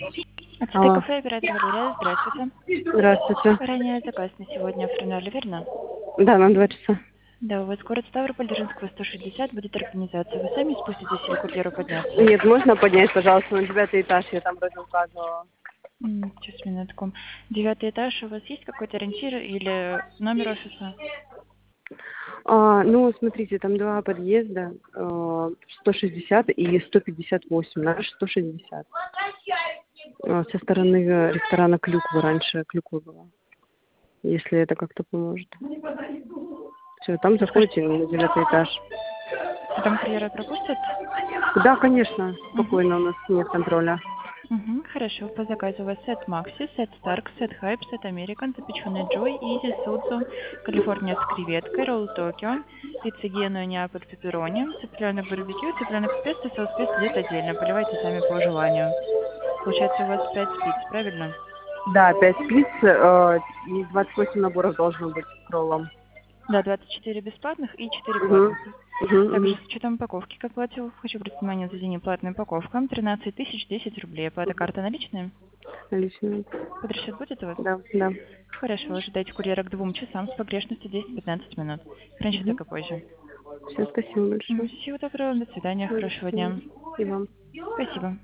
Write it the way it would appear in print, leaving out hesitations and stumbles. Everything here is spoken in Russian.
Ацтек Алло. кафе, оператор Валерия, здравствуйте. Здравствуйте. Ранее заказ на сегодня оформляли, верно? Да, на 2 часа. Да, у вас город Ставрополь, Дзержинского, 160, будет организация. Вы сами спуститесь или курьеру подняться? Нет, можно поднять, пожалуйста, на 9 этаж, я там вроде указывала. Сейчас, минутку. 9 этаж, у вас есть какой-то ориентир или номер офиса? Ну, смотрите, там два подъезда, 160 и 158, наш 160. Со стороны ресторана Клюква, раньше Клюква была, если это как-то поможет. Все, там заходите Скажите, на 9 этаж. а там курьера пропустят? Да, конечно, Угу. спокойно, у нас нет контроля. Угу, хорошо. По заказу у вас сет Макси, сет Старк, сет Хайп, сет Американ, запеченный Джой, Изи, Судзу, Калифорния с креветкой, ролл Токио, пицца Генуя, Неаполь, пепперони, цыпленок барбекю, цыпленок с песто, соус песто идет отдельно, поливайте сами по желанию. Получается у вас 5 пиц, правильно? Да, 5 пиц и 28 наборов должно быть с роллом. Да, 24 бесплатных и 4 Угу. платных. Угу, Также угу. с учетом упаковки к оплате хочу обратить внимание за неплатная упаковка 13 тысяч 10 рублей. Оплата карта наличная? Лично. Под расчет будет у вас? Да, да. Хорошо, ожидайте курьера к 2 часам с погрешностью 10-15 минут. Раньше, Угу. так и позже. Все, спасибо большое. Всего доброго, до свидания, До хорошего свидания. дня. И вам. Спасибо.